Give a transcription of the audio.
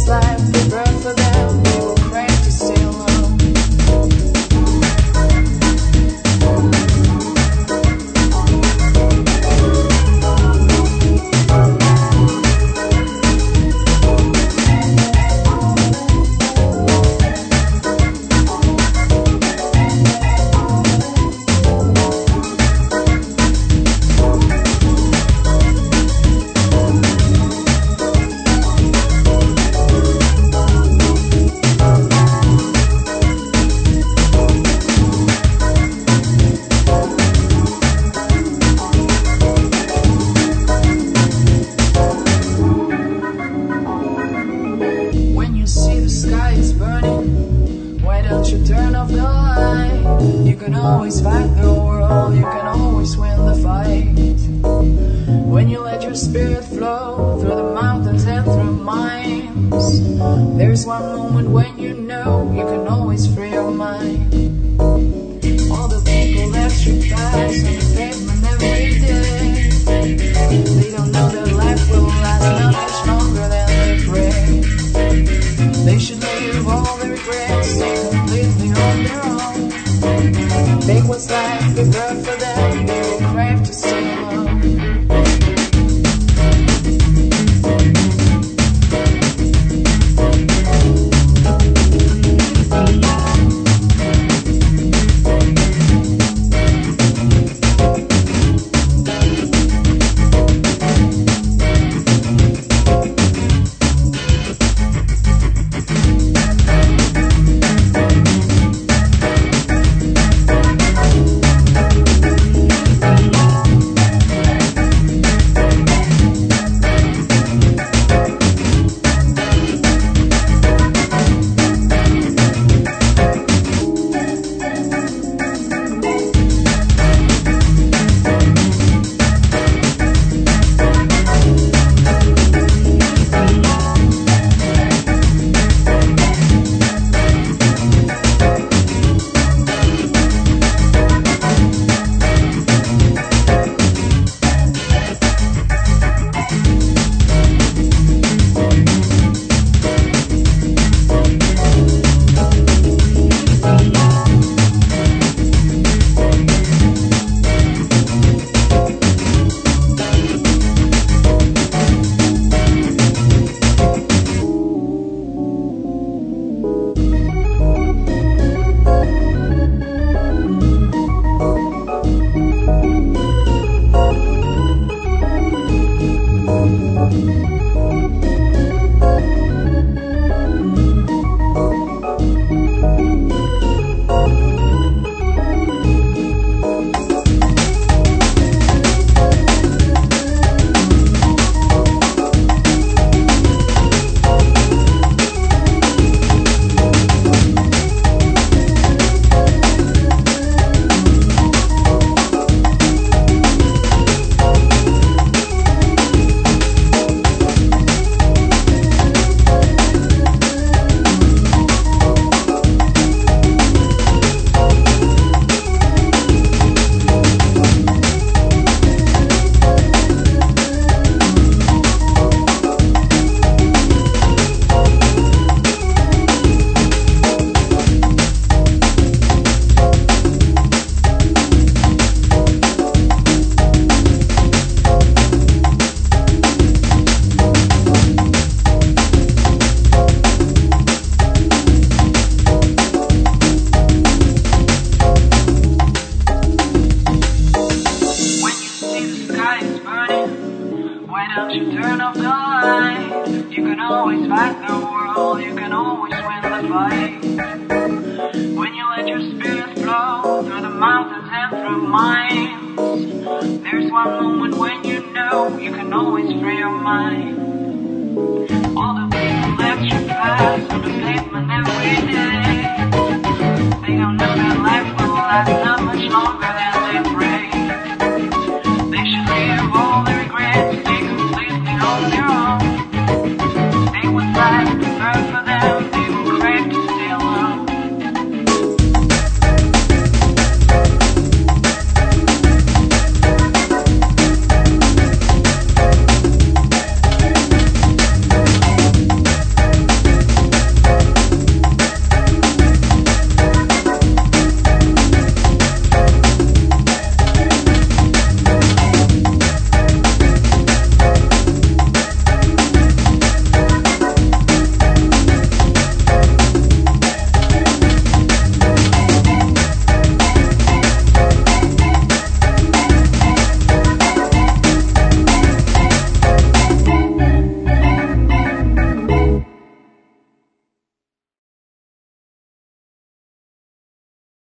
life prepared for them? They will crave to stay alone. When you see the sky is burning, why don't you turn off the light? You can always fight the world, you can always win the fight. When you let your spirit flow through the mountains and through minds, there's one moment when you know you can always free your mind. All the people that should pass on the pavement every day, they don't know that life will last not much longer than they pray. They should leave all their regrets, stay completely on their own. Take what's life prepared for them, they will crave to stay alone. Turn off the light. You can always fight the world, you can always win the fight. When you let your spirit flow through the mountains and through minds, there's one moment when you know you can always free your mind. All the people that you pass on the pavement every day, they don't know that life will last not much longer than they pray. They should leave all their regrets, stay completely on their own. Stay with life, prepared for them.